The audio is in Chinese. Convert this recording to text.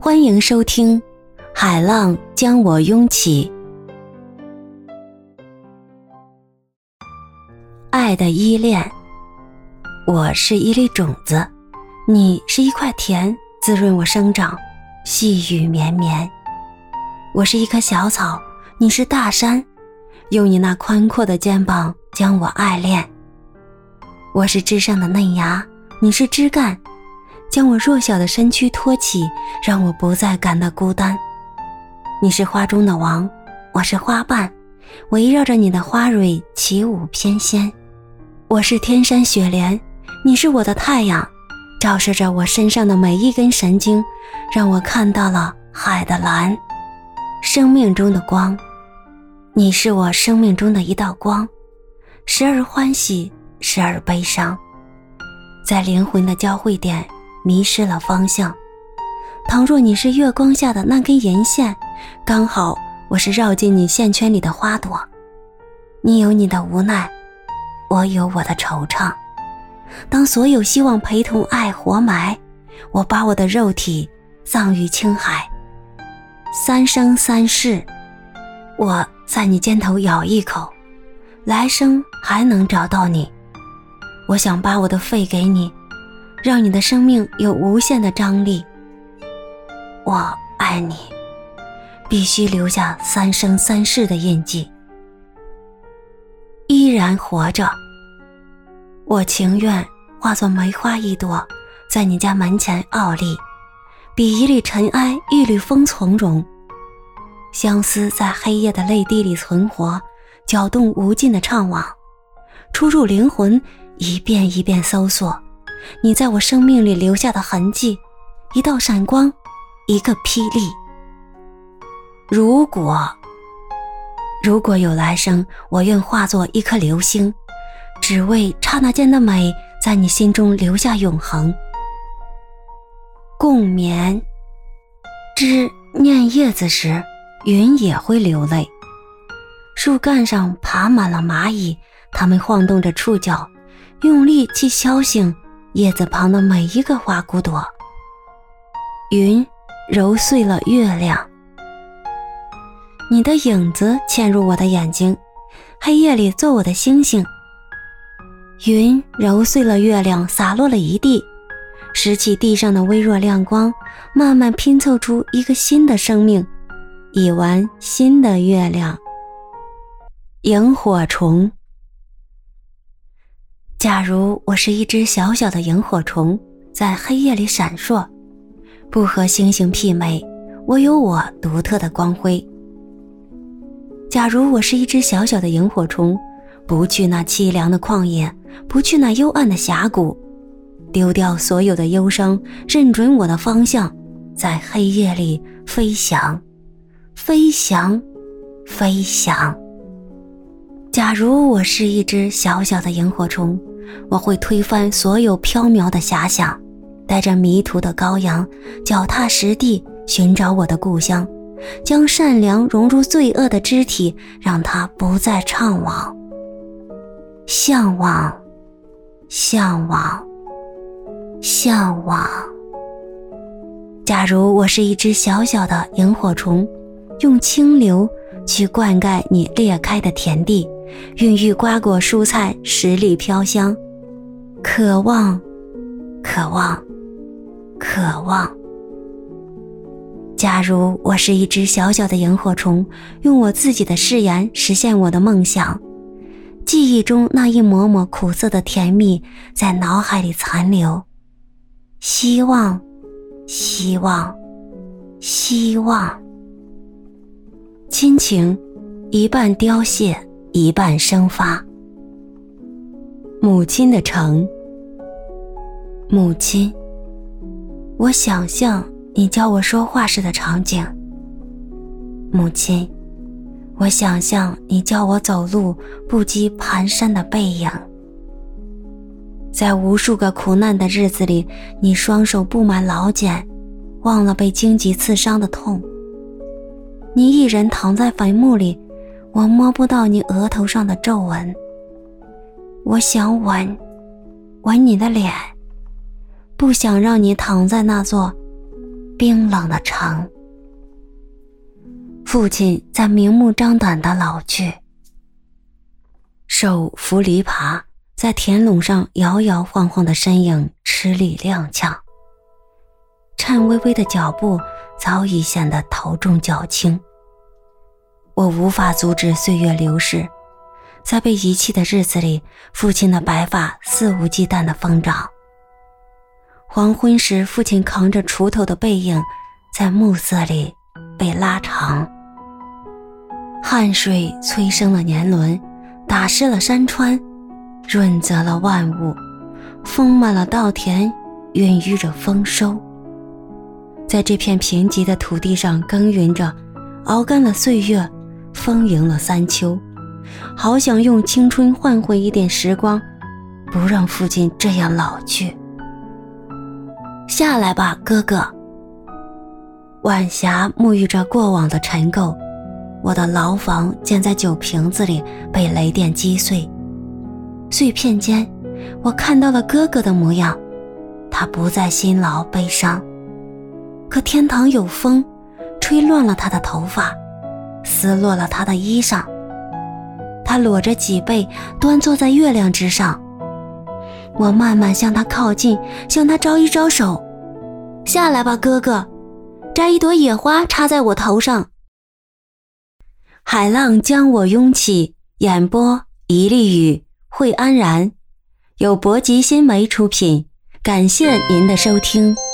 欢迎收听《海浪将我拥起》。爱的依恋。我是一粒种子，你是一块田，滋润我生长，细雨绵绵。我是一棵小草，你是大山，用你那宽阔的肩膀将我爱恋。我是枝上的嫩芽，你是枝干，将我弱小的身躯托起，让我不再感到孤单。你是花中的王，我是花瓣，围绕着你的花蕊起舞翩跹。我是天山雪莲，你是我的太阳，照射着我身上的每一根神经，让我看到了海的蓝，生命中的光。你是我生命中的一道光，时而欢喜，时而悲伤，在灵魂的交汇点迷失了方向。倘若你是月光下的那根银线，刚好我是绕进你线圈里的花朵。你有你的无奈，我有我的惆怅。当所有希望陪同爱活埋，我把我的肉体葬于青海。三生三世，我在你肩头咬一口，来生还能找到你。我想把我的肺给你，让你的生命有无限的张力。我爱你，必须留下三生三世的印记。依然活着，我情愿化作梅花一朵，在你家门前傲立，比一粒尘埃一缕风从容。相思在黑夜的泪滴里存活，搅动无尽的怅惘，出入灵魂，一遍一遍搜索你在我生命里留下的痕迹，一道闪光，一个霹雳。如果有来生，我愿化作一颗流星，只为刹那间的美在你心中留下永恒。共眠。枝念叶子时，云也会流泪。树干上爬满了蚂蚁，它们晃动着触角，用力去敲醒叶子旁的每一个花骨朵。云揉碎了月亮，你的影子嵌入我的眼睛，黑夜里做我的星星。云揉碎了月亮，洒落了一地，拾起地上的微弱亮光，慢慢拼凑出一个新的生命，一弯新的月亮。萤火虫。假如我是一只小小的萤火虫，在黑夜里闪烁，不和星星媲美，我有我独特的光辉。假如我是一只小小的萤火虫，不去那凄凉的旷野，不去那幽暗的峡谷，丢掉所有的忧伤，认准我的方向，在黑夜里飞翔，飞翔，飞翔。假如我是一只小小的萤火虫，我会推翻所有缥缈的遐想，带着迷途的羔羊，脚踏实地寻找我的故乡，将善良融入罪恶的肢体，让它不再怅惘。向往，向往，向往。假如我是一只小小的萤火虫，用清流去灌溉你裂开的田地，孕育瓜果蔬菜，十里飘香。渴望，渴望，渴望。假如我是一只小小的萤火虫，用我自己的誓言实现我的梦想。记忆中那一抹抹苦涩的甜蜜在脑海里残留。希望，希望，希望。亲情一半凋谢，一半生发。母亲的城。母亲，我想象你教我说话时的场景。母亲，我想象你教我走路不羁蹒跚的背影。在无数个苦难的日子里，你双手布满老茧，忘了被荆棘刺伤的痛。你一人躺在坟墓里，我摸不到你额头上的皱纹。我想吻你的脸，不想让你躺在那座冰冷的城。父亲在明目张胆地老去，手扶篱笆，在田垄上摇摇晃晃的身影吃力踉跄，颤巍巍的脚步早已显得头重脚轻。我无法阻止岁月流逝，在被遗弃的日子里，父亲的白发肆无忌惮地疯长。黄昏时，父亲扛着锄头的背影在暮色里被拉长。汗水催生了年轮，打湿了山川，润泽了万物，丰满了稻田，孕育着丰收。在这片贫瘠的土地上耕耘着，熬干了岁月，丰盈了三秋。好想用青春换回一点时光，不让父亲这样老去。下来吧，哥哥。晚霞沐浴着过往的尘垢，我的牢房建在酒瓶子里，被雷电击碎。碎片间，我看到了哥哥的模样，他不再辛劳悲伤。可天堂有风，吹乱了他的头发，撕落了他的衣裳。他裸着脊背，端坐在月亮之上。我慢慢向他靠近，向他招一招手。下来吧，哥哥，摘一朵野花插在我头上。海浪将我拥起，演播一粒雨，会安然。由博吉新媒出品，感谢您的收听。